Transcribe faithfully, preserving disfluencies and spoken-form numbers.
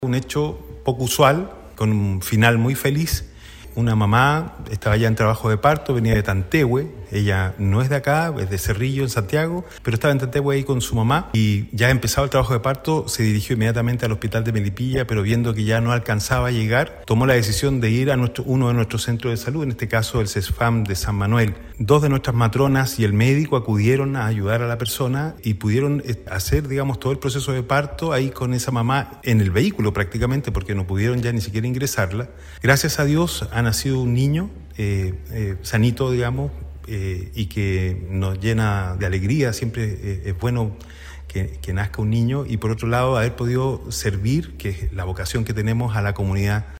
Un hecho poco usual, con un final muy feliz. Una mamá estaba ya en trabajo de parto, venía de Tantehue, ella no es de acá, es de Cerrillo, en Santiago, pero estaba en Tantehue ahí con su mamá y ya empezado el trabajo de parto, se dirigió inmediatamente al hospital de Melipilla, pero viendo que ya no alcanzaba a llegar, tomó la decisión de ir a nuestro, uno de nuestros centros de salud, en este caso el CESFAM de San Manuel. Dos de nuestras matronas y el médico acudieron a ayudar a la persona y pudieron hacer, digamos, todo el proceso de parto ahí con esa mamá en el vehículo prácticamente, porque no pudieron ya ni siquiera ingresarla. Gracias a Dios ha nacido un niño eh, eh, sanito, digamos, eh, y que nos llena de alegría. Siempre eh, es bueno que, que nazca un niño y, por otro lado, haber podido servir, que es la vocación que tenemos, a la comunidad.